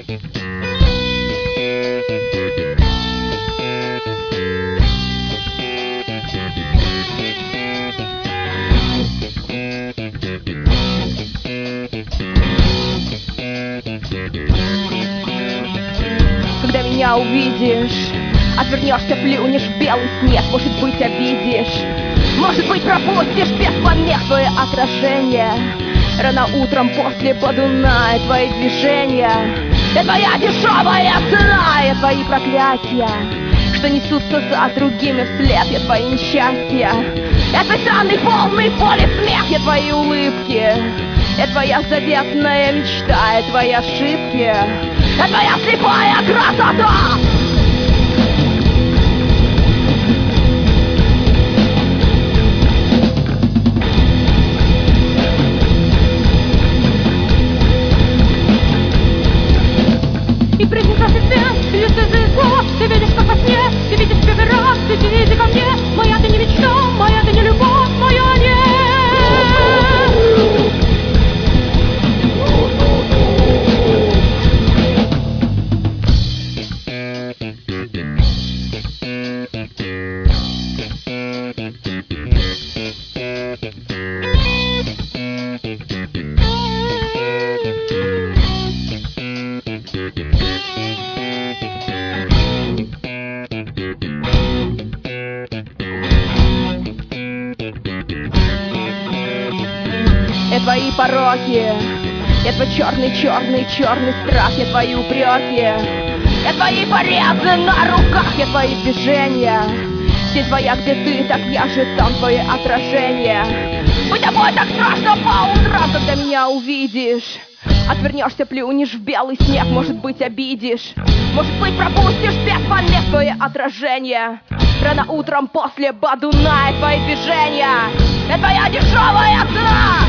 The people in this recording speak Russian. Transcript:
Когда меня увидишь, отвернешься, плюнешь в белый снег. Может быть, обидишь, может быть, пропустишь без помех твое отражение. Рано утром после подуная твои движения. Это твоя дешевая цена, и твои проклятия, что несутся за другими вслед. Я твои несчастья, я твой странный полный боли смех. Я твои улыбки, я твоя заветная мечта, я твои ошибки, я твоя слепая красота. И приснится ты свет, или ты звезда. Ты видишь, как во сне, ты видишь первый раз. Иди ко мне, моя ты не мечта, моя ты не любовь, моя нет. Я твои пороки, я твой черный страх, я твои упреки, я твои порезы на руках, я твои движения. Тень твоя, где ты, так я же там, твое отражение. Быть тобой так страшно по утрам, когда меня увидишь. Отвернешься, плюнешь в белый снег, может быть, обидишь, может быть, пропустишь без помех твое отражение. Рано утром после Бадуна твои движения. Это твоя дешевая цена.